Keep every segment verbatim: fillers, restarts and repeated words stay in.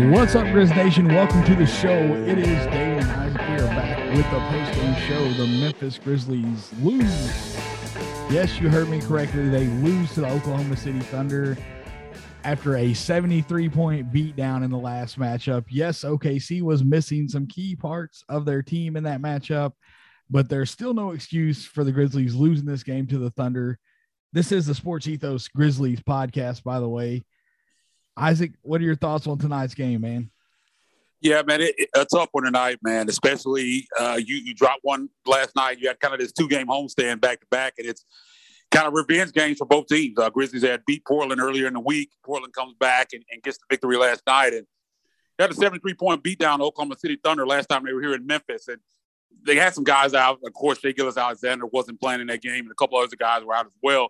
What's up, Grizz Nation? Welcome to the show. It is Dave and Isaac. We are back with the post-game show. The Memphis Grizzlies lose. Yes, you heard me correctly. They lose to the Oklahoma City Thunder after a seventy-three point beatdown in the last matchup. Yes, O K C was missing some key parts of their team in that matchup, but there's still no excuse for the Grizzlies losing this game to the Thunder. This is the Sports Ethos Grizzlies podcast, by the way. Isaac, what are your thoughts on tonight's game, man? Yeah, man, it, it, a tough one tonight, man. Especially uh, you you dropped one last night. You had kind of this two-game homestand back-to-back, and it's kind of revenge games for both teams. Uh, Grizzlies had beat Portland earlier in the week. Portland comes back and, and gets the victory last night. And they had a seventy-three point beatdown Oklahoma City Thunder last time they were here in Memphis. And they had some guys out. Of course, Shai Gilgeous-Alexander wasn't playing in that game, and a couple other guys were out as well.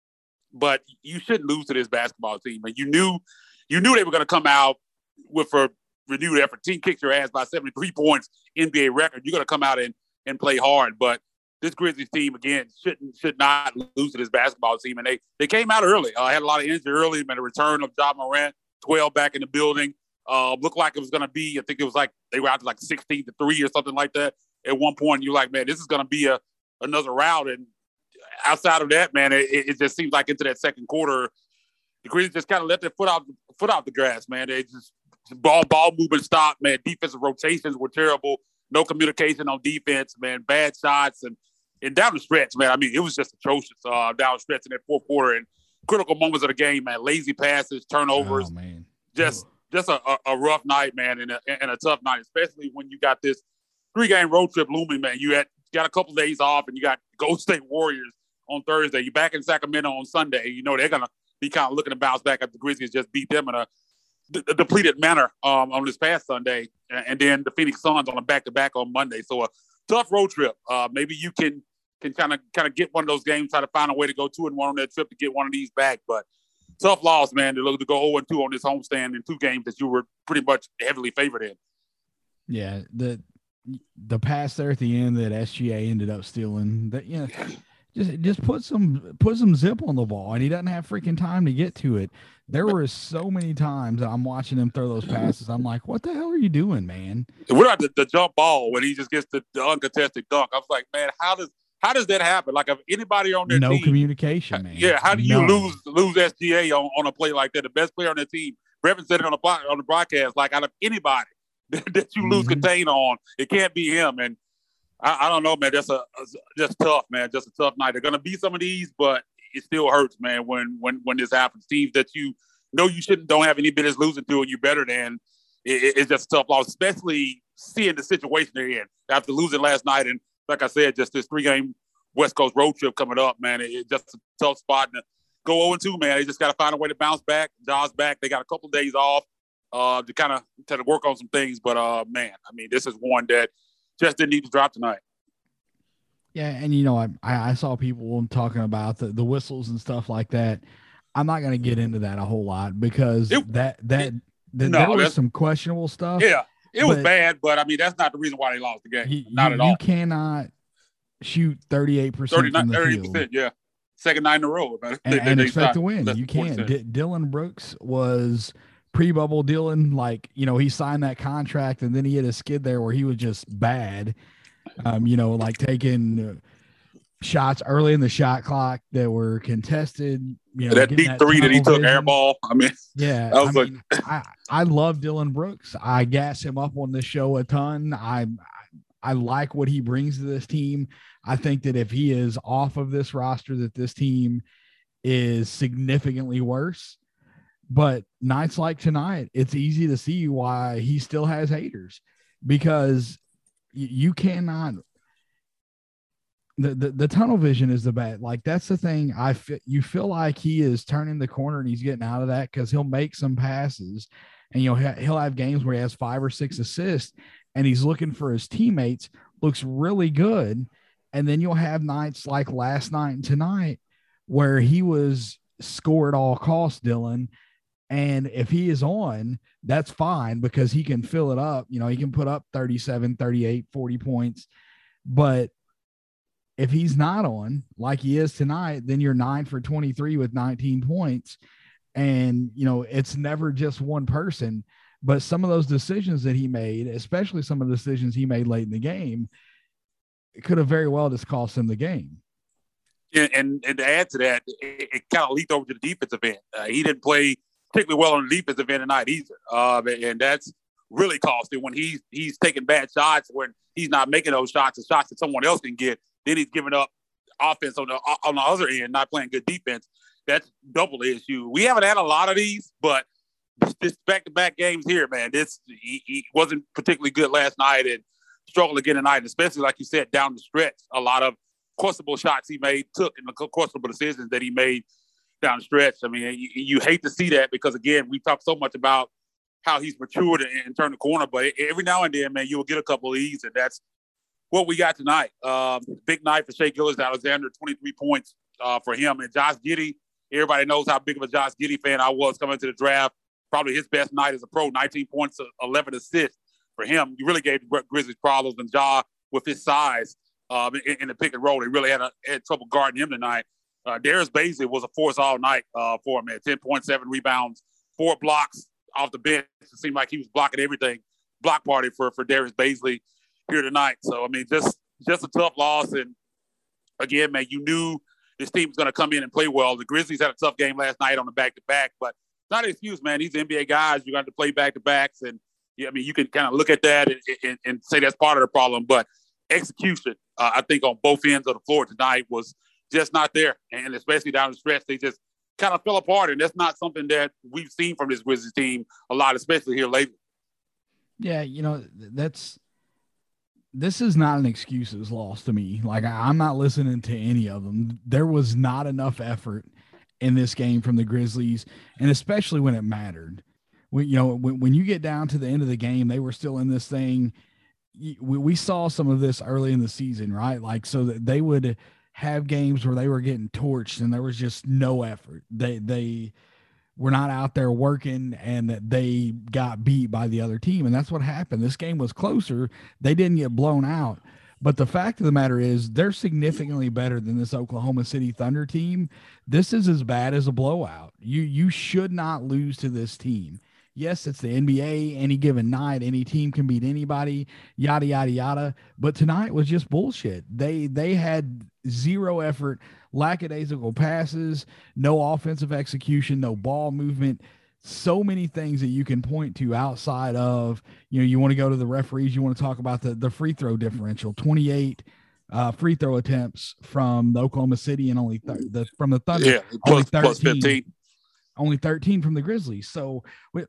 But you shouldn't lose to this basketball team. And you knew – You knew they were going to come out with a renewed effort. Team kicks your ass by seventy-three points, N B A record. You're going to come out and, and play hard. But this Grizzlies team, again, shouldn't should not lose to this basketball team. And they they came out early. I uh, had a lot of injury early. But a return of Ja Morant, twelve back in the building. Uh, looked like it was going to be, I think it was like they were out to like sixteen to three or something like that. At one point, you're like, man, this is going to be a another rout. And outside of that, man, it, it just seems like into that second quarter, the Grizzlies just kind of let their foot out foot out the grass, man. They just ball ball movement stopped, man. Defensive rotations were terrible. No communication on defense, man. Bad shots and and down the stretch, man. I mean, it was just atrocious uh, down the stretch in that fourth quarter and critical moments of the game, man. Lazy passes, turnovers, oh, man. just just a, a, a rough night, man, and a, and a tough night, especially when you got this three game road trip looming, man. You had got a couple days off, and you got Golden State Warriors on Thursday. You're back in Sacramento on Sunday. You know they're gonna be kind of looking to bounce back after the Grizzlies just beat them in a, d- a depleted manner um, on this past Sunday, and, and then the Phoenix Suns on a back-to-back on Monday. So a tough road trip. Uh, maybe you can can kind of kind of get one of those games, try to find a way to go two and one on that trip to get one of these back. But tough loss, man. To look to go zero and two on this homestand in two games that you were pretty much heavily favored in. Yeah, the the pass there at the end that S G A ended up stealing. That yeah. Just just put some put some zip on the ball, and he doesn't have freaking time to get to it. There were so many times that I'm watching him throw those passes. I'm like, what the hell are you doing, man? What about the, the jump ball when he just gets the, the uncontested dunk? I was like, man, how does how does that happen? Like, if anybody on their no team, communication, man. Yeah, how do you None. lose lose S G A on, on a play like that? The best player on the team, Brevin said it on the on the broadcast. Like, out of anybody that, that you lose mm-hmm. contain on, it can't be him. And I, I don't know, man. That's a, a just tough, man. Just a tough night. They're gonna be some of these, but it still hurts, man. When when when this happens, teams that you know you shouldn't don't have any business losing to, and you better than, it, it's just a tough loss, especially seeing the situation they're in after losing last night. And like I said, just this three game West Coast road trip coming up, man. It, it's just a tough spot to go zero and two, man. They just got to find a way to bounce back. Ja's back. They got a couple of days off uh, to kind of to work on some things, but uh, man, I mean, this is one that just didn't need to drop tonight. Yeah, and you know, I I saw people talking about the, the whistles and stuff like that. I'm not going to get into that a whole lot because it, that that it, the, no, there was some questionable stuff. Yeah, it was bad, but I mean that's not the reason why they lost the game. You, not you, at all. You cannot shoot thirty-eight percent from the thirty percent, field. Yeah, second night in a row, man. And, they, and they expect to win. You can't. D- Dillon Brooks was pre-bubble Dillon, like, you know, he signed that contract and then he hit a skid there where he was just bad. Um, you know, like taking shots early in the shot clock that were contested. You know, that deep that three that he took vision. air ball. I mean, yeah, I, was I, like, mean, I, I love Dillon Brooks. I gas him up on this show a ton. I, I like what he brings to this team. I think that if he is off of this roster, that this team is significantly worse. But nights like tonight, it's easy to see why he still has haters, because you cannot the, the the tunnel vision is the bad. Like, that's the thing. I feel you feel like he is turning the corner and he's getting out of that, because he'll make some passes and you know he'll have games where he has five or six assists and he's looking for his teammates, looks really good, and then you'll have nights like last night and tonight where he was score at all costs, Dillon. And if he is on, that's fine because he can fill it up. You know, he can put up thirty-seven, thirty-eight, forty points. But if he's not on like he is tonight, then you're nine for twenty-three with nineteen points. And, you know, it's never just one person. But some of those decisions that he made, especially some of the decisions he made late in the game, it could have very well just cost him the game. And, and, and to add to that, it, it kind of leaked over to the defensive end. Uh, he didn't play particularly well on the defensive end tonight either. Uh, and that's really costly when he's, he's taking bad shots, when he's not making those shots, the shots that someone else can get. Then he's giving up offense on the on the other end, not playing good defense. That's double the issue. We haven't had a lot of these, but this back-to-back games here, man, this he, he wasn't particularly good last night and struggled again tonight, and especially, like you said, down the stretch. A lot of questionable shots he made, took, and the questionable decisions that he made down the stretch. I mean, you, you hate to see that because, again, we talk so much about how he's matured and, and turned the corner, but every now and then, man, you'll get a couple of these, and that's what we got tonight. Um, big night for Shai Gilgeous-Alexander, twenty-three points uh, for him. And Josh Giddey, everybody knows how big of a Josh Giddey fan I was coming to the draft. Probably his best night as a pro, nineteen points, eleven assists for him. He really gave the Grizzlies problems, and Ja, with his size um, in, in the pick and roll, they really had, a, had trouble guarding him tonight. Uh, Darius Bazley was a force all night uh, for him, man. ten point seven rebounds, four blocks off the bench. It seemed like he was blocking everything. Block party for, for Darius Bazley here tonight. So, I mean, just just a tough loss. And, again, man, you knew this team was going to come in and play well. The Grizzlies had a tough game last night on the back-to-back, but it's not an excuse, man. These N B A guys, you got to play back-to-backs. And, yeah, I mean, you can kind of look at that and, and, and say that's part of the problem. But execution, uh, I think, on both ends of the floor tonight was just not there. And especially down the stretch, they just kind of fell apart. And that's not something that we've seen from this Grizzlies team a lot, especially here lately. Yeah, you know, that's – this is not an excuses loss to me. Like, I'm not listening to any of them. There was not enough effort in this game from the Grizzlies, and especially when it mattered. When, you know, when, when you get down to the end of the game, they were still in this thing. We, we saw some of this early in the season, right? Like, so that they would have games where they were getting torched and there was just no effort. They, they were not out there working, and that they got beat by the other team. And that's what happened. This game was closer. They didn't get blown out. But the fact of the matter is they're significantly better than this Oklahoma City Thunder team. This is as bad as a blowout. You, you should not lose to this team. Yes, it's the N B A. Any given night, any team can beat anybody, yada, yada, yada. But tonight was just bullshit. They they had zero effort, lackadaisical passes, no offensive execution, no ball movement. So many things that you can point to outside of, you know, you want to go to the referees, you want to talk about the, the free throw differential, twenty-eight uh, free throw attempts from the Oklahoma City and only th- the from the Thunder, yeah, plus, plus fifteen. Only thirteen from the Grizzlies. So,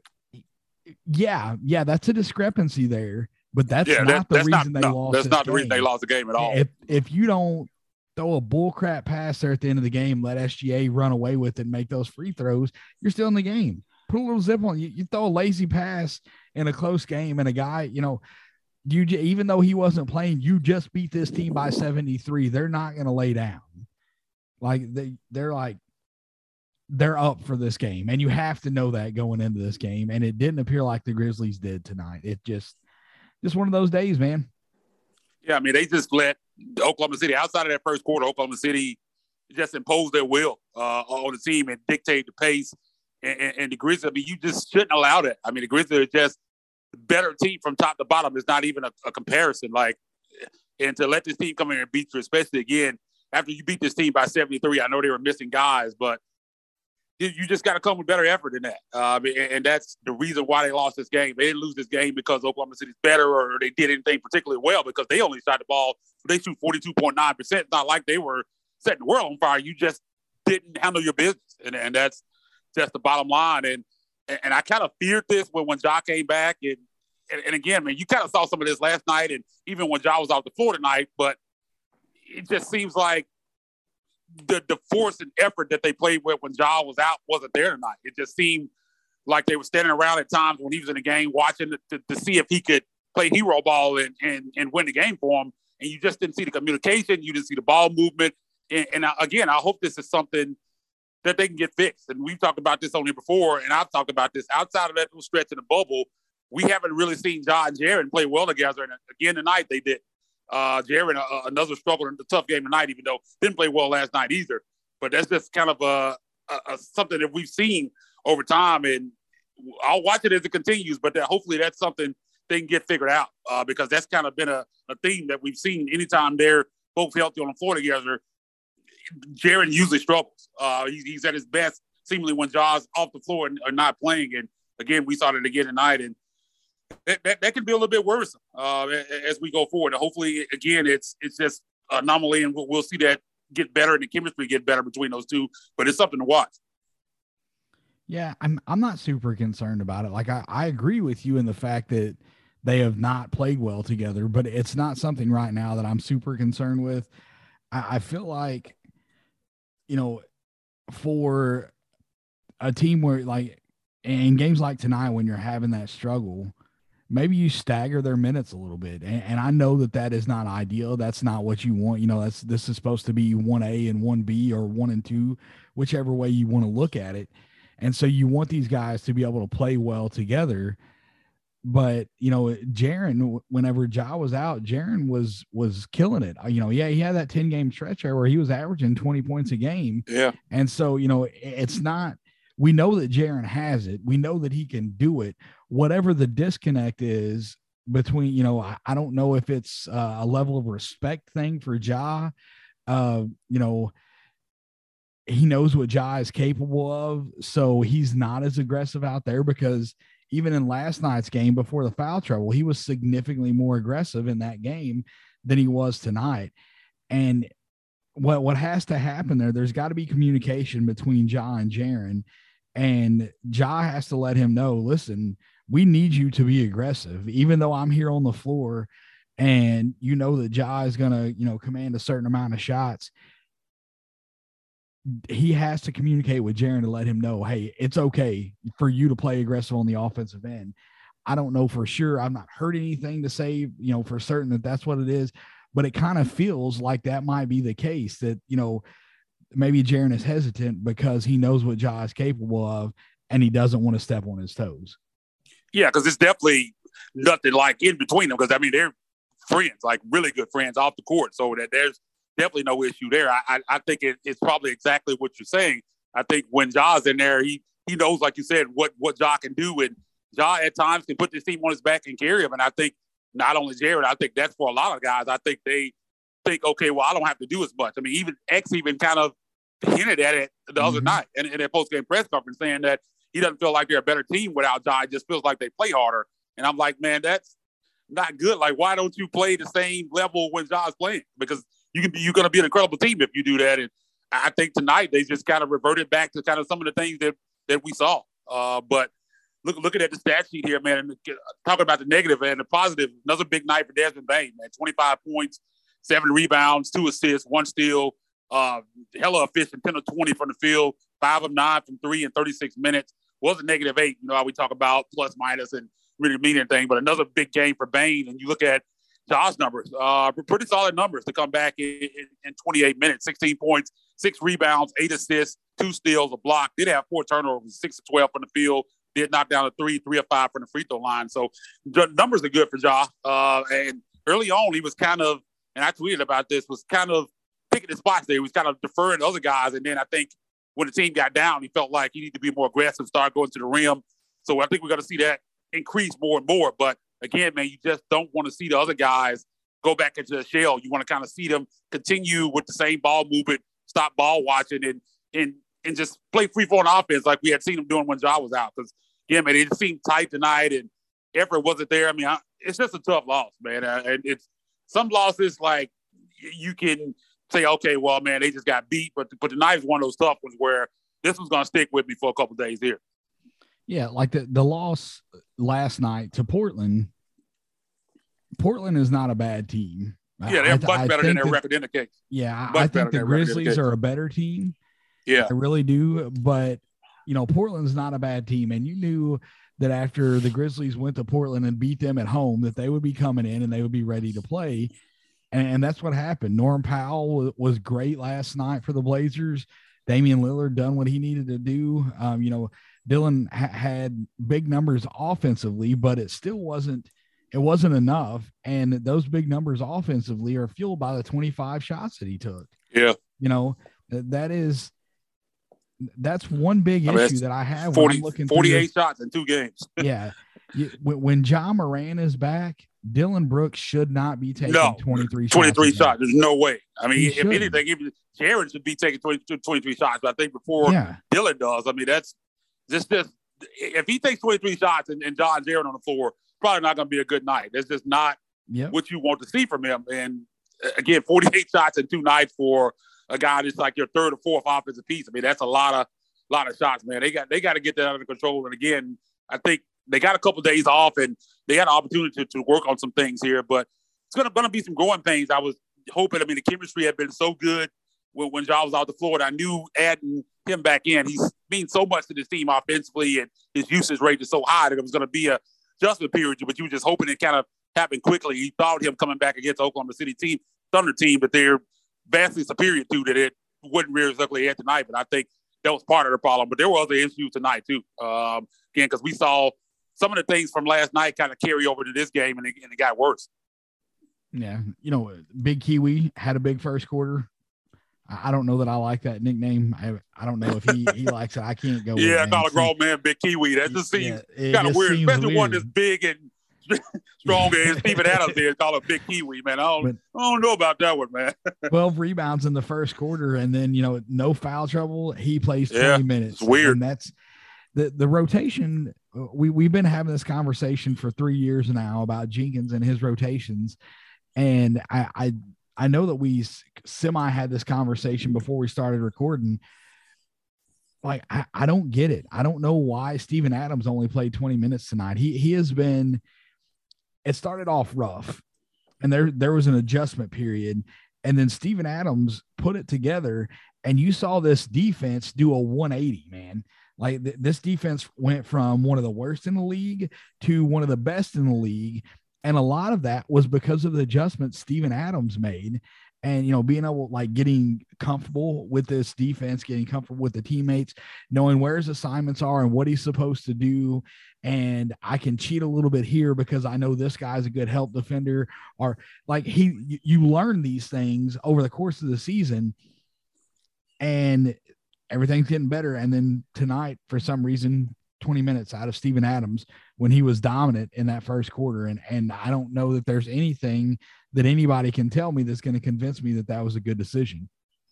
yeah, yeah, that's a discrepancy there, but that's yeah, not that, the that's reason not, they no, lost. That's not game. the reason they lost the game at all. If if you don't throw a bullcrap pass there at the end of the game, let S G A run away with it and make those free throws, you're still in the game. Put a little zip on you. You throw a lazy pass in a close game, and a guy, you know, you even though he wasn't playing, you just beat this team by seventy-three. They're not going to lay down. Like they, they're like, they're up for this game, and you have to know that going into this game. And it didn't appear like the Grizzlies did tonight. It just, just one of those days, man. Yeah, I mean, they just let Oklahoma City, outside of that first quarter, Oklahoma City just imposed their will uh, on the team and dictate the pace. And, and, and the Grizzlies, I mean, you just shouldn't allow that. I mean, the Grizzlies are just a better team from top to bottom. It's not even a, a comparison. Like, and to let this team come in and beat you, especially again after you beat this team by seventy-three. I know they were missing guys, but you just got to come with better effort than that. Uh, and, and that's the reason why they lost this game. They didn't lose this game because Oklahoma City's better or they did anything particularly well, because they only shot the ball. They shoot forty-two point nine percent. It's not like they were setting the world on fire. You just didn't handle your business. And, and that's just the bottom line. And and I kind of feared this when, when Ja came back. And, and, and again, man, you kind of saw some of this last night and even when Ja was off the floor tonight. But it just seems like the the force and effort that they played with when Ja was out wasn't there tonight. It just seemed like they were standing around at times when he was in the game watching to, to see if he could play hero ball and, and, and win the game for him. And you just didn't see the communication. You didn't see the ball movement. And, and I, again, I hope this is something that they can get fixed. And we've talked about this on here before, and I've talked about this. Outside of that little stretch in the bubble, we haven't really seen Ja and Jaren play well together. And again, tonight they did. Uh, Jaren, uh, another struggle in the tough game tonight, even though didn't play well last night either. But that's just kind of a, a, a something that we've seen over time. And I'll watch it as it continues, but that hopefully that's something they can get figured out uh, because that's kind of been a, a theme that we've seen anytime they're both healthy on the floor together. Jaren usually struggles. Uh, he's, he's at his best seemingly when Ja's off the floor and are not playing. And again, we saw it again tonight, and that, that, that can be a little bit worrisome uh, as we go forward. And hopefully, again, it's it's just an anomaly, and we'll, we'll see that get better and the chemistry get better between those two. But it's something to watch. Yeah, I'm I'm not super concerned about it. Like I, I agree with you in the fact that they have not played well together, but it's not something right now that I'm super concerned with. I, I feel like, you know, for a team where like in games like tonight, when you're having that struggle, maybe you stagger their minutes a little bit. And, and I know that that is not ideal. That's not what you want. You know, that's, this is supposed to be one A and one B or one and two, whichever way you want to look at it. And so you want these guys to be able to play well together. But, you know, Jaren, whenever Ja was out, Jaren was was killing it. You know, yeah, he had that ten-game stretch there where he was averaging twenty points a game. Yeah. And so, you know, it's not – we know that Jaren has it. We know that he can do it. Whatever the disconnect is between, you know, I, I don't know if it's uh, a level of respect thing for Ja. Uh, you know, he knows what Ja is capable of, so he's not as aggressive out there because – even in last night's game before the foul trouble, he was significantly more aggressive in that game than he was tonight. And what, what has to happen there, there's got to be communication between Ja and Jaren, and Ja has to let him know, listen, we need you to be aggressive, even though I'm here on the floor and you know that Ja is going to, you know, command a certain amount of shots. He has to communicate with Jaren to let him know, hey, it's okay for you to play aggressive on the offensive end. I don't know for sure. I've not heard anything to say, you know, for certain that that's what it is, but it kind of feels like that might be the case that, you know, maybe Jaren is hesitant because he knows what Ja is capable of and he doesn't want to step on his toes. Yeah, because it's definitely nothing like in between them because, I mean, they're friends, like really good friends off the court. So that there's definitely no issue there. I I, I think it, it's probably exactly what you're saying. I think when Ja's in there, he he knows, like you said, what what Ja can do, and Ja at times can put this team on his back and carry him. And I think not only Jared, I think that's for a lot of guys. I think they think, okay, well, I don't have to do as much. I mean, even X even kind of hinted at it the mm-hmm. other night in, in their post-game press conference, saying that he doesn't feel like they're a better team without Ja. It just feels like they play harder. And I'm like, man, that's not good. Like, why don't you play the same level when Ja's playing? Because You can be, you're going to be an incredible team if you do that. And I think tonight they just kind of reverted back to kind of some of the things that, that we saw. Uh, but look, looking at the stat sheet here, man, and talking about the negative and the positive, another big night for Desmond Bane, man. twenty-five points, seven rebounds, two assists, one steal, uh, hella efficient, ten of twenty from the field, five of nine from three in thirty-six minutes. Was a negative eight, you know how we talk about plus minus and really mean anything, but another big game for Bane. And you look at Ja's numbers, uh, pretty solid numbers to come back in, in, in twenty-eight minutes, sixteen points, six rebounds, eight assists, two steals, a block. Did have four turnovers, six of twelve from the field. Did knock down a three, three of five from the free throw line. So the numbers are good for Ja. Uh, and early on, he was kind of, and I tweeted about this, was kind of picking his spots there. He was kind of deferring to other guys. And then I think when the team got down, he felt like he needed to be more aggressive, start going to the rim. So I think we're going to see that increase more and more. But again, man, you just don't want to see the other guys go back into the shell. You want to kind of see them continue with the same ball movement, stop ball watching, and and and just play free-flowing offense like we had seen them doing when Ja was out. Because, yeah, man, it seemed tight tonight, and effort wasn't there. I mean, I, it's just a tough loss, man. Uh, and it's some losses, like, you can say, okay, well, man, they just got beat. But, but tonight is one of those tough ones where this was going to stick with me for a couple of days here. Yeah, like the, the loss last night to Portland, Portland is not a bad team. Yeah, they're I, much I better than their that, record indicates. Yeah, much I think the Grizzlies are a better team. Yeah. I really do. But, you know, Portland's not a bad team. And you knew that after the Grizzlies went to Portland and beat them at home, that they would be coming in and they would be ready to play. And, and that's what happened. Norm Powell was great last night for the Blazers. Damian Lillard done what he needed to do. Um, you know, Dylan ha- had big numbers offensively, but it still wasn't, it wasn't enough. And those big numbers offensively are fueled by the twenty-five shots that he took. Yeah. You know, that is, that's one big I mean, issue that I have forty, when I'm looking forty-eight through shots in two games. yeah. You, when, when John Moran is back, Dillon Brooks should not be taking no, twenty-three, twenty-three shots. shots. There's no way. I mean, He if shouldn't. anything, even Jaron should be taking twenty-two, twenty-three shots. But I think before yeah. Dillon does, I mean, that's just this. If he takes twenty-three shots and, and John Jaron on the floor, probably not going to be a good night. That's just not yep. what you want to see from him. And again, forty-eight shots in two nights for a guy that's like your third or fourth offensive piece. I mean, that's a lot of lot of shots, man. They got they got to get that under control. And again, I think they got a couple of days off and they had an opportunity to, to work on some things here. But it's gonna gonna be some growing pains. I was hoping. I mean, the chemistry had been so good when, when John was out the floor. And I knew adding him back in, he's means so much to this team offensively, and his usage rate is so high that it was going to be a adjustment period. But you were just hoping it kind of happened quickly. You thought him coming back against the Oklahoma City team, Thunder team, but they're vastly superior to that. It wouldn't rear its ugly head tonight, but I think that was part of the problem. But there were other issues tonight too. Um, again, because we saw some of the things from last night kind of carry over to this game, and it, and it got worse. Yeah, you know, Big Kiwi had a big first quarter. I don't know that I like that nickname. I I don't know if he, he likes it. I can't go. Yeah, with I call a grown man Big Kiwi. That just seems yeah, kind of weird, especially weird. one that's big and strong as Steven Adams is. Call him Big Kiwi, man. I don't, but, I don't know about that one, man. twelve rebounds in the first quarter, and then you know no foul trouble. He plays twenty yeah, minutes. It's weird. And that's the the rotation. We we've been having this conversation for three years now about Jenkins and his rotations, and I. I I know that we semi had this conversation before we started recording. Like, I, I don't get it. I don't know why Steven Adams only played twenty minutes tonight. He he has been, it started off rough and there, there was an adjustment period. And then Steven Adams put it together and you saw this defense do a one eighty, man. Like th- this defense went from one of the worst in the league to one of the best in the league. And a lot of that was because of the adjustments Steven Adams made and, you know, being able, like getting comfortable with this defense, getting comfortable with the teammates, knowing where his assignments are and what he's supposed to do. And I can cheat a little bit here because I know this guy's a good help defender, or like he, you learn these things over the course of the season and everything's getting better. And then tonight, for some reason, twenty minutes out of Steven Adams when he was dominant in that first quarter. And, and I don't know that there's anything that anybody can tell me that's going to convince me that that was a good decision.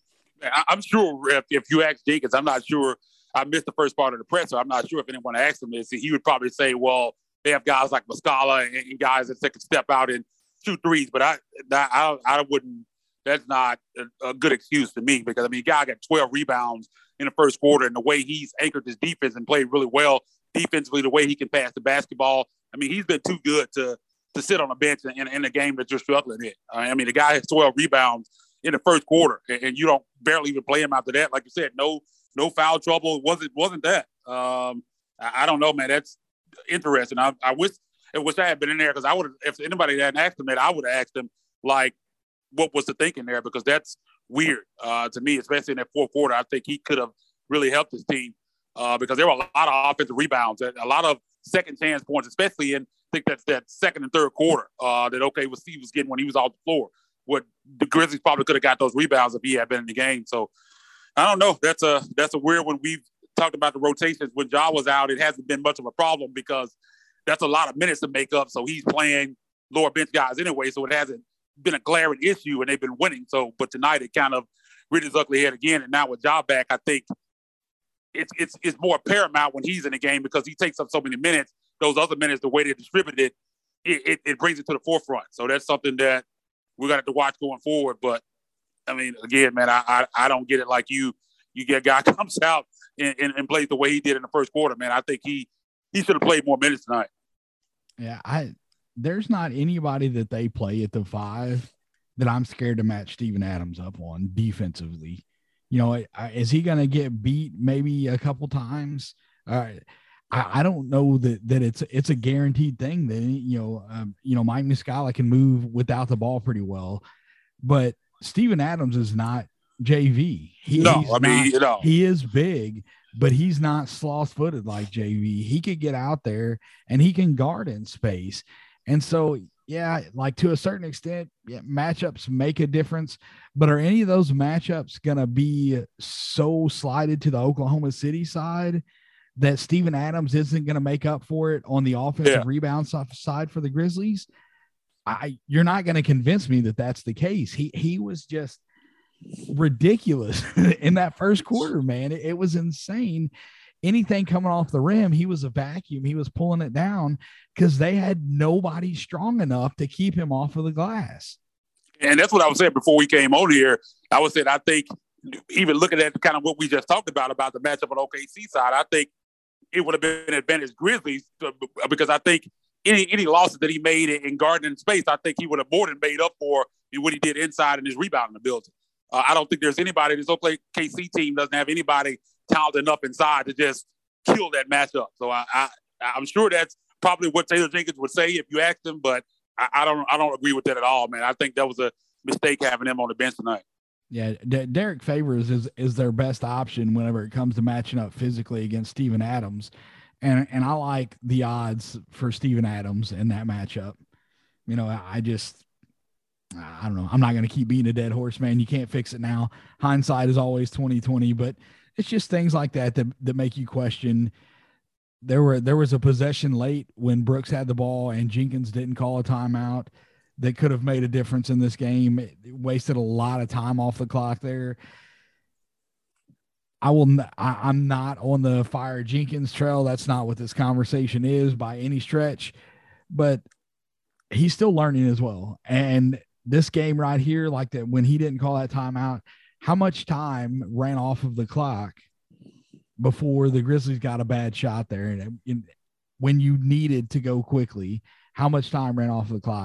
I'm sure if, if you ask Jenkins, I'm not sure. I missed the first part of the presser. I'm not sure if anyone asked him this. He would probably say, well, they have guys like Muscala and, and guys that can step out and shoot threes. But I, I, I wouldn't, that's not a, a good excuse to me because, I mean, a guy got twelve rebounds in the first quarter, and the way he's anchored his defense and played really well defensively, the way he can pass the basketball. I mean, he's been too good to to sit on a bench in, in a game that you're struggling in. I mean, the guy has twelve rebounds in the first quarter, and, and you don't barely even play him after that. Like you said, no no foul trouble. It wasn't wasn't that. Um, I, I don't know, man. That's interesting. I, I wish I wish I had been in there because I would. If anybody hadn't asked him that, I would have asked him like, what was the thinking there? Because that's weird uh, to me, especially in that fourth quarter. I think he could have really helped his team uh, because there were a lot of offensive rebounds, a lot of second chance points, especially in I think that's that second and third quarter uh, that OK was he was getting when he was off the floor. What the Grizzlies probably could have got those rebounds if he had been in the game. So I don't know. That's a that's a weird one. We've talked about the rotations when Ja was out. It hasn't been much of a problem because that's a lot of minutes to make up. So he's playing lower bench guys anyway. So it hasn't been a glaring issue and they've been winning. So, but tonight it kind of reared its ugly head again. And now with Ja back, I think it's it's it's more paramount when he's in the game because he takes up so many minutes. Those other minutes, the way they distribute it, it, it, it brings it to the forefront. So that's something that we're gonna have to watch going forward. But I mean, again, man, I I, I don't get it like you. You get a guy comes out and, and, and plays the way he did in the first quarter, man. I think he he should have played more minutes tonight. Yeah, I. There's not anybody that they play at the five that I'm scared to match Steven Adams up on defensively. You know, is he going to get beat maybe a couple times? Uh, I, I don't know that that it's it's a guaranteed thing that you know um, you know Mike Muscala can move without the ball pretty well, but Steven Adams is not J V. He, no, I mean, not, you know, he is big, but he's not sloth-footed like J V. He could get out there and he can guard in space. And so yeah, like to a certain extent, yeah, matchups make a difference, but are any of those matchups going to be so slided to the Oklahoma City side that Steven Adams isn't going to make up for it on the offensive Yeah. rebound side for the Grizzlies? I, you're not going to convince me that that's the case. He, he was just ridiculous in that first quarter, man. It, it was insane. Anything coming off the rim, he was a vacuum. He was pulling it down because they had nobody strong enough to keep him off of the glass. And that's what I was saying before we came on here. I was saying, I think even looking at kind of what we just talked about, about the matchup on O K C side, I think it would have been an advantage Grizzlies to, because I think any any losses that he made in guarding space, I think he would have more than made up for in what he did inside in his rebounding ability. Uh, I don't think there's anybody, this O K C team doesn't have anybody talented enough inside to just kill that matchup. So I, I, I'm sure that's probably what Taylor Jenkins would say if you asked him, but I, I don't I don't agree with that at all, man. I think that was a mistake having him on the bench tonight. Yeah, D- Derek Favors is is their best option whenever it comes to matching up physically against Steven Adams. And and I like the odds for Steven Adams in that matchup. You know, I just I don't know. I'm not going to keep beating a dead horse, man. You can't fix it now. Hindsight is always twenty twenty, but it's just things like that that, that make you question. There were there was a possession late when Brooks had the ball and Jenkins didn't call a timeout that could have made a difference in this game. It wasted a lot of time off the clock there. I will. I, I'm not on the fire Jenkins trail. That's not what this conversation is by any stretch, but he's still learning as well. And this game right here, like that, when he didn't call that timeout, how much time ran off of the clock before the Grizzlies got a bad shot there? And, and when you needed to go quickly, how much time ran off of the clock?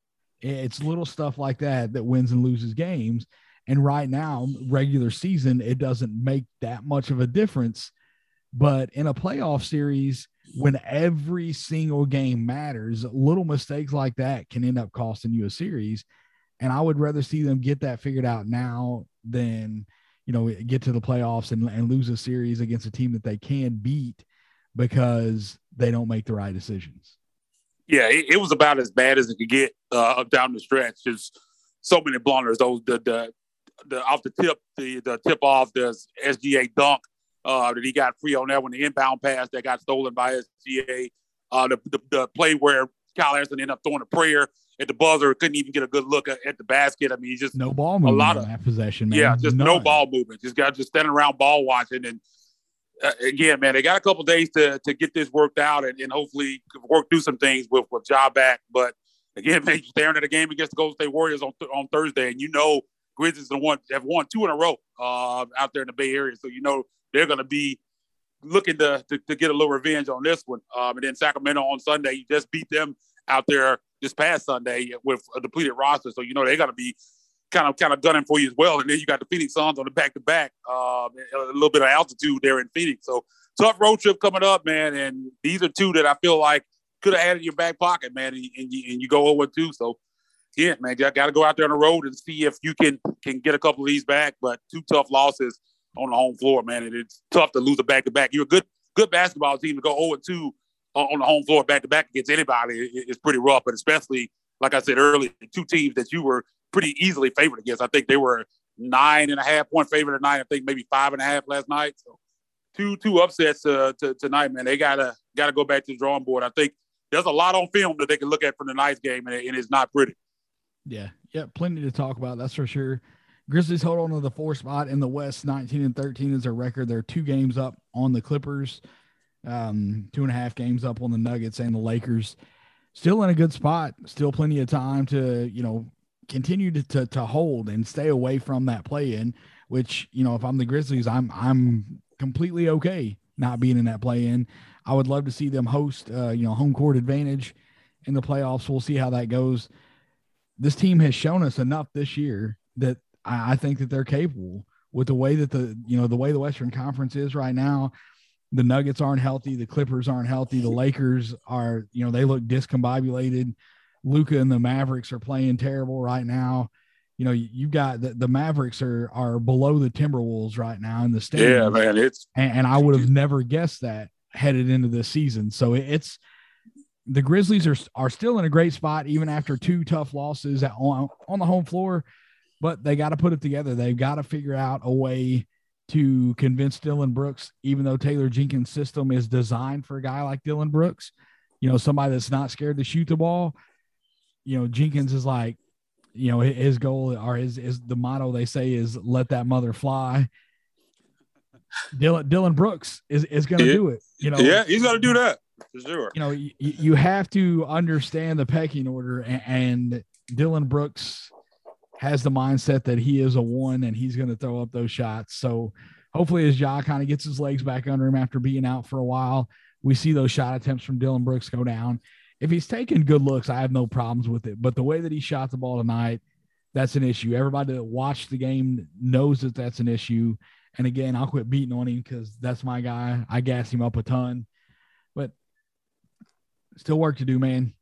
It's little stuff like that that wins and loses games. And right now, regular season, it doesn't make that much of a difference. But in a playoff series, when every single game matters, little mistakes like that can end up costing you a series. And I would rather see them get that figured out now than, you know, get to the playoffs and, and lose a series against a team that they can beat because they don't make the right decisions. Yeah, it, it was about as bad as it could get uh, down the stretch. Just so many blunders. Those the the, the off the tip, the the tip off the S G A dunk uh, that he got free on that one. The inbound pass that got stolen by S G A. Uh, the, the the play where Kyle Anderson ended up throwing a prayer at the buzzer, couldn't even get a good look at, at the basket. I mean, just no ball movement. A lot of that possession, man. Yeah, just None. no ball movement. Just got just standing around ball watching. And uh, again, man, they got a couple days to to get this worked out and, and hopefully work through some things with with Ja back. But again, man, you're staring at a game against the Golden State Warriors on on Thursday, and you know Grizzlies have won have won two in a row uh, out there in the Bay Area, so you know they're going to be looking to, to to get a little revenge on this one. Um, and then Sacramento on Sunday, you just beat them out there this past Sunday with a depleted roster, so you know they're going to be kind of kind of gunning for you as well. And then you got the Phoenix Suns on the back to back, a little bit of altitude there in Phoenix. So tough road trip coming up, man. And these are two that I feel like could have had in your back pocket, man. And, and, you, and you go oh and two. So yeah, man, you got to go out there on the road and see if you can can get a couple of these back. But two tough losses on the home floor, man. And it's tough to lose a back to back. You're a good good basketball team to go oh and two on the home floor back to back against anybody is pretty rough, but especially, like I said earlier, two teams that you were pretty easily favored against. I think they were nine and a half point favorite tonight. I think maybe five and a half last night. So two two upsets uh, to, tonight, man. They gotta gotta go back to the drawing board. I think there's a lot on film that they can look at from tonight's game, and, and it's not pretty. Yeah, yeah, plenty to talk about. That's for sure. Grizzlies hold on to the fourth spot in the West. nineteen and thirteen is their record. They're two games up on the Clippers. Um, two and a half games up on the Nuggets and the Lakers. Still in a good spot. Still plenty of time to, you know, continue to, to, to hold and stay away from that play-in, which, you know, if I'm the Grizzlies, I'm I'm completely okay not being in that play-in. I would love to see them host, uh, you know, home court advantage in the playoffs. We'll see how that goes. This team has shown us enough this year that I, I think that they're capable with the way that the, you know, the way the Western Conference is right now. The Nuggets aren't healthy. The Clippers aren't healthy. The Lakers are, you know, they look discombobulated. Luka and the Mavericks are playing terrible right now. You know, you've got the, the Mavericks are are below the Timberwolves right now in the standings. Yeah, man. It's and, and I would have never guessed that headed into this season. So it's the Grizzlies are are still in a great spot even after two tough losses at, on on the home floor, but they got to put it together. They've got to figure out a way to convince Dillon Brooks, even though Taylor Jenkins' system is designed for a guy like Dillon Brooks, you know, somebody that's not scared to shoot the ball. You know, Jenkins is like, you know, his goal or his is the motto they say is let that mother fly. Dillon Dillon Brooks is is going to yeah. do it. You know, yeah, he's going to do that for sure. You know, you, you have to understand the pecking order, and, and Dillon Brooks has the mindset that he is a one and he's going to throw up those shots. So hopefully as Ja kind of gets his legs back under him after being out for a while, we see those shot attempts from Dillon Brooks go down. If he's taking good looks, I have no problems with it. But the way that he shot the ball tonight, that's an issue. Everybody that watched the game knows that that's an issue. And again, I'll quit beating on him because that's my guy. I gas him up a ton. But still work to do, man.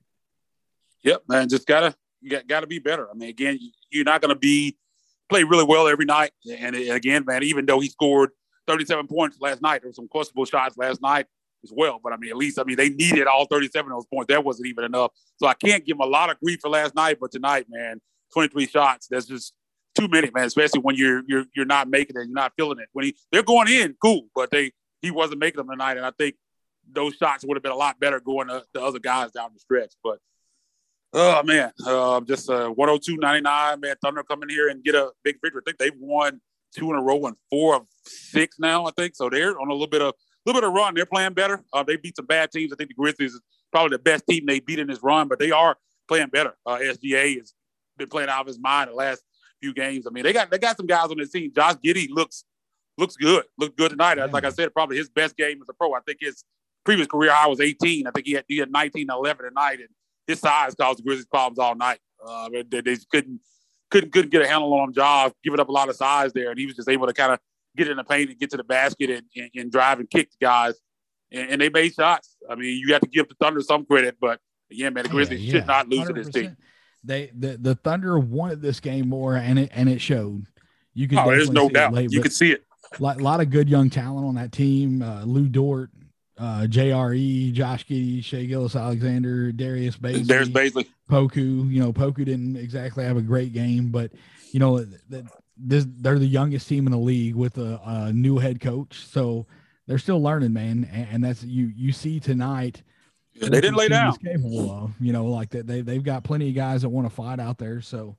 Yep, man. Just gotta you got, got to be better. I mean, again, you're not going to be play really well every night. And again, man, even though he scored thirty-seven points last night, there were some questionable shots last night as well. But I mean, at least I mean they needed all thirty-seven of those points. That wasn't even enough. So I can't give him a lot of grief for last night. But tonight, man, twenty-three shots. That's just too many, man. Especially when you're you're you're not making it, you're not feeling it. When he they're going in, cool, but they he wasn't making them tonight. And I think those shots would have been a lot better going to the other guys down the stretch. But oh man, uh, just uh, one oh two ninety-nine, man. Thunder come in here and get a big victory. I think they've won two in a row and four of six now. I think so. They're on a little bit of little bit of run. They're playing better. Uh, they beat some bad teams. I think the Grizzlies is probably the best team they beat in this run, but they are playing better. Uh, S G A has been playing out of his mind the last few games. I mean, they got they got some guys on the team. Josh Giddey looks looks good. Looked good tonight. Yeah. Like I said, probably his best game as a pro. I think his previous career high was eighteen. I think he had he had nineteen and eleven tonight, and his size caused the Grizzlies problems all night. Uh, they, they couldn't couldn't couldn't get a handle on Josh, giving up a lot of size there, and he was just able to kind of get in the paint and get to the basket and, and, and drive and kick the guys, and, and they made shots. I mean, you got to give the Thunder some credit, but yeah, man, the Grizzlies yeah, yeah. should not lose to this team. They the, the Thunder wanted this game more, and it and it showed. You could oh, there's no doubt. Late, you could see it. A lot, lot of good young talent on that team. Uh, Lou Dort. Uh, J R E, Josh Giddey, Shea Gilgeous-Alexander, Darius Bazley, Darius Bazley, Poku. You know, Poku didn't exactly have a great game, but you know, the, this, they're the youngest team in the league with a, a new head coach, so they're still learning, man. And, and that's you. You see tonight, yeah, they didn't lay down. Capable of, you know, like that. They they've got plenty of guys that want to fight out there. So,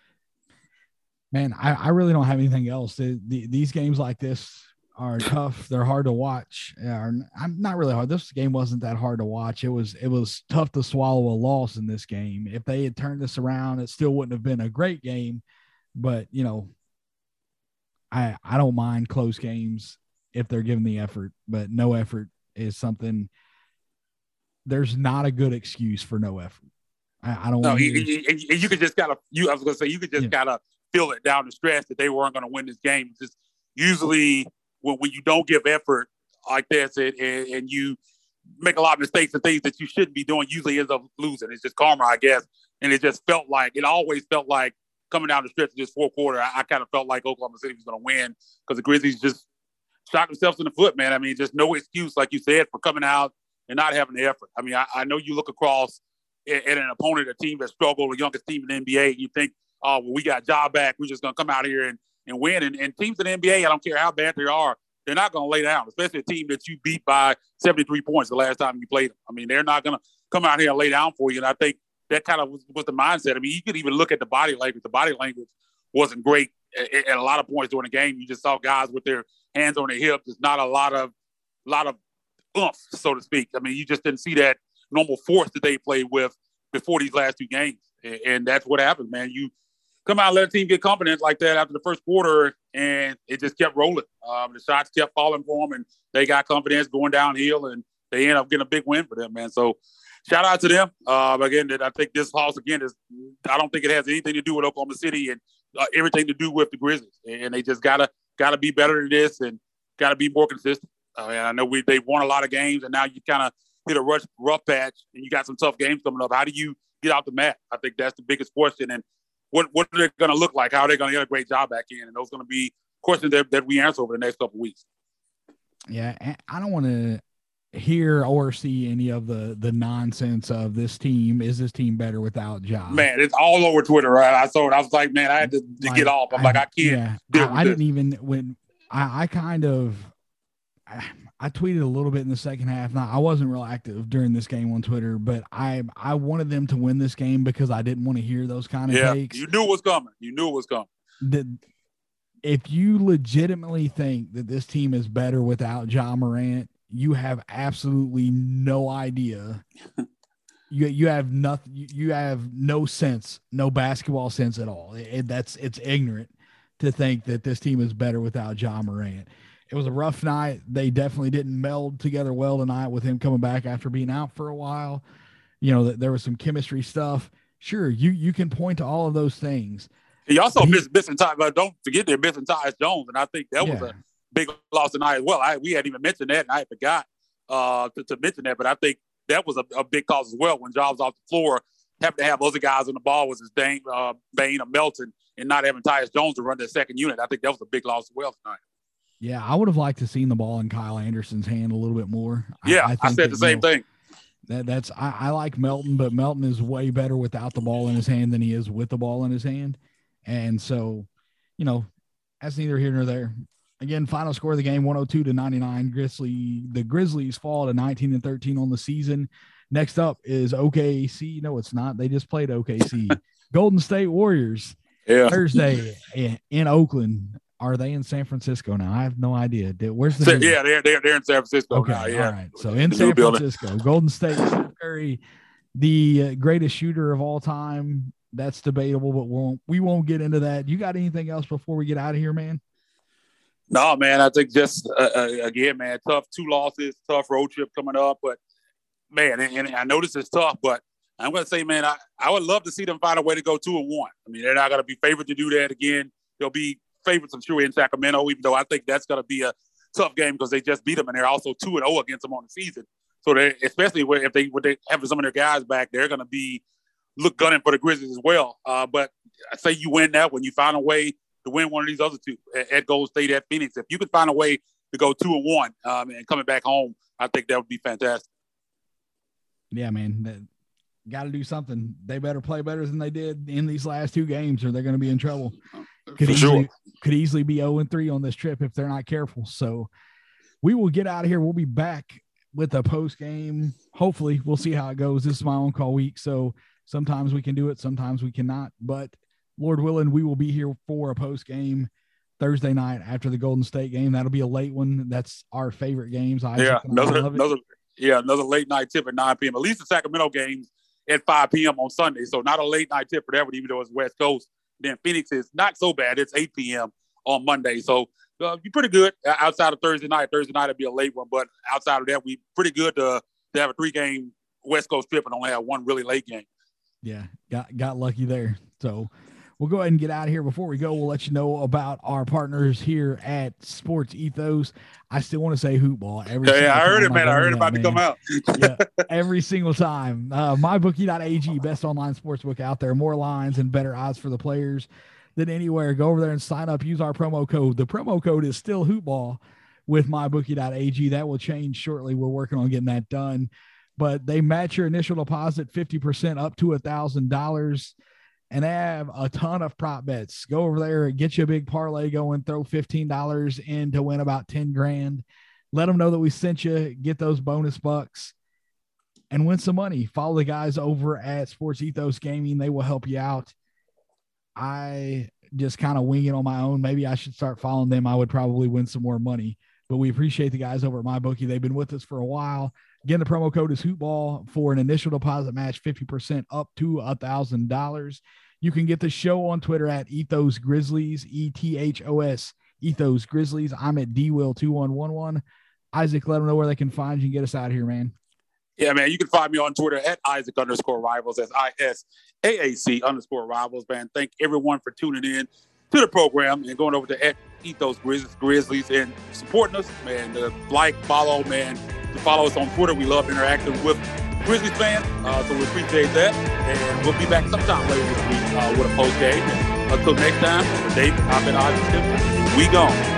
man, I, I really don't have anything else. The, the, these games like this are tough. They're hard to watch. I'm not really hard. This game wasn't that hard to watch. It was, it was tough to swallow a loss in this game. If they had turned this around, it still wouldn't have been a great game, but you know, I, I don't mind close games if they're given the effort, but no effort is something. There's not a good excuse for no effort. I, I don't know. You, you, you could just gotta, you, I was going to say, you could just yeah. gotta feel it down the stretch that they weren't going to win this game. It's just usually, When, when you don't give effort like this and, and, and you make a lot of mistakes and things that you shouldn't be doing, usually ends up losing. It's just karma, I guess. And it just felt like, it always felt like coming down the stretch of this fourth quarter, I, I kind of felt like Oklahoma City was going to win because the Grizzlies just shot themselves in the foot, man. I mean, just no excuse, like you said, for coming out and not having the effort. I mean, I, I know you look across at, at an opponent, a team that struggled, the youngest team in the N B A, and you think, oh, well, we got Ja back. We're just going to come out here and and win. And, and teams in the N B A, I don't care how bad they are, they're not going to lay down, especially a team that you beat by seventy-three points the last time you played them. I mean, they're not going to come out here and lay down for you. And I think that kind of was, was the mindset. I mean, you could even look at the body language. The body language wasn't great at, at a lot of points during the game. You just saw guys with their hands on their hips. There's not a lot of, lot of oomph, so to speak. I mean, you just didn't see that normal force that they played with before these last two games. And, and that's what happened, man. You come out and let a team get confidence like that after the first quarter, and it just kept rolling. Um, the shots kept falling for them, and they got confidence going downhill, and they ended up getting a big win for them, man. So shout out to them. Uh, again, I think this loss, again, is I don't think it has anything to do with Oklahoma City and uh, everything to do with the Grizzlies. And they just got to gotta be better than this and got to be more consistent. Uh, and I know we they've won a lot of games, and now you kind of hit a rough, rough patch, and you got some tough games coming up. How do you get out the mat? I think that's the biggest question. And What what are they going to look like? How are they going to get a great job back in? And those are going to be questions that, that we answer over the next couple of weeks. Yeah, I don't want to hear or see any of the the nonsense of this team. Is this team better without Ja? Man, it's all over Twitter, right? I saw it. I was like, man, I had to, to like, get off. I'm I, like, I can't. Yeah, deal I, with I this. didn't even when I, I kind of I, I tweeted a little bit in the second half. Now, I wasn't real active during this game on Twitter, but I I wanted them to win this game because I didn't want to hear those kind of yeah, takes. You knew it was coming. You knew it was coming. The, if you legitimately think that this team is better without Ja Morant, you have absolutely no idea. you you have nothing. You, you have no sense, no basketball sense at all. It, it, that's it's ignorant to think that this team is better without Ja Morant. It was a rough night. They definitely didn't meld together well tonight with him coming back after being out for a while. You know, there was some chemistry stuff. Sure, you you can point to all of those things. He also missed missing Ty, but don't forget they're missing Tyus Jones, and I think that yeah. was a big loss tonight as well. I, we hadn't even mentioned that, and I forgot uh, to, to mention that, but I think that was a, a big cause as well when Ja was off the floor. Having to have other guys on the ball was his Dane, uh, Bane or Melton, and not having Tyus Jones to run the second unit. I think that was a big loss as well tonight. Yeah, I would have liked to seen the ball in Kyle Anderson's hand a little bit more. Yeah, I, I, I said that, the same you know, thing. That that's I, I like Melton, but Melton is way better without the ball in his hand than he is with the ball in his hand. And so, you know, that's neither here nor there. Again, final score of the game, one oh two to ninety-nine. Grizzly, the Grizzlies fall to nineteen and thirteen on the season. Next up is O K C. No, it's not. They just played O K C. Golden State Warriors. Yeah. Thursday in, in Oakland. Are they in San Francisco now? I have no idea. Where's the yeah, they're, they're they're in San Francisco okay, now. Yeah. All right. So in San Francisco, Golden State, Steph Curry, the greatest shooter of all time. That's debatable, but we won't we won't get into that. You got anything else before we get out of here, man? No, man. I think just uh, uh, again, man, tough two losses, tough road trip coming up. But man, and, and I know this is tough, but I'm going to say, man, I, I would love to see them find a way to go two and one. I mean, they're not going to be favored to do that again. They'll be favorites, I'm sure, in Sacramento, even though I think that's going to be a tough game because they just beat them and they're also two and zero against them on the season. So they, especially if they when they have some of their guys back, they're going to be look gunning for the Grizzlies as well. Uh, but I say you win that when you find a way to win one of these other two at, at Golden State, at Phoenix. If you could find a way to go two and one um, and coming back home, I think that would be fantastic. Yeah, man, got to do something. They better play better than they did in these last two games, or they're going to be in trouble. Could for easily sure. could easily be zero and three on this trip if they're not careful. So we will get out of here. We'll be back with a post game. Hopefully, we'll see how it goes. This is my own call week, so sometimes we can do it, sometimes we cannot. But Lord willing, we will be here for a post game Thursday night after the Golden State game. That'll be a late one. That's our favorite games. Isaac yeah, another, another yeah, another late night tip at nine p.m. At least the Sacramento games at five p.m. on Sunday. So not a late night tip for that one, even though it's West Coast. Then Phoenix is not so bad. It's eight p.m. on Monday. So uh, you're pretty good outside of Thursday night. Thursday night will be a late one, but outside of that, we pretty good to, to have a three-game West Coast trip and only have one really late game. Yeah, got got lucky there. So we'll go ahead and get out of here. Before we go, we'll let you know about our partners here at Sports Ethos. I still want to say hoop ball. Every yeah, yeah I heard it, man. I heard it about to come out. yeah, every single time. Uh, my bookie dot a g, best online sportsbook out there. More lines and better odds for the players than anywhere. Go over there and sign up. Use our promo code. The promo code is still hoopball with my bookie dot a g. That will change shortly. We're working on getting that done. But they match your initial deposit fifty percent up to one thousand dollars. And they have a ton of prop bets. Go over there and get you a big parlay going. Throw fifteen dollars in to win about ten grand. Let them know that we sent you. Get those bonus bucks and win some money. Follow the guys over at Sports Ethos Gaming. They will help you out. I just kind of wing it on my own. Maybe I should start following them. I would probably win some more money. But we appreciate the guys over at MyBookie. They've been with us for a while. Again, the promo code is HoopBall for an initial deposit match, fifty percent up to one thousand dollars. You can get the show on Twitter at Ethos Grizzlies, E T H O S, Ethos Grizzlies. I'm at D Will two one one one. Isaac, let them know where they can find you and get us out of here, man. Yeah, man, you can find me on Twitter at Isaac underscore Rivals. That's I S A A C underscore Rivals, man. Thank everyone for tuning in to the program and going over to at Ethos Grizzlies, Grizzlies and supporting us, man. The like, follow, man. To follow us on Twitter. We love interacting with Grizzlies fans, uh, so we appreciate that. And we'll be back sometime later this week uh, with a post game. Until next time, for David, I've been Isaac Simpson. We gone.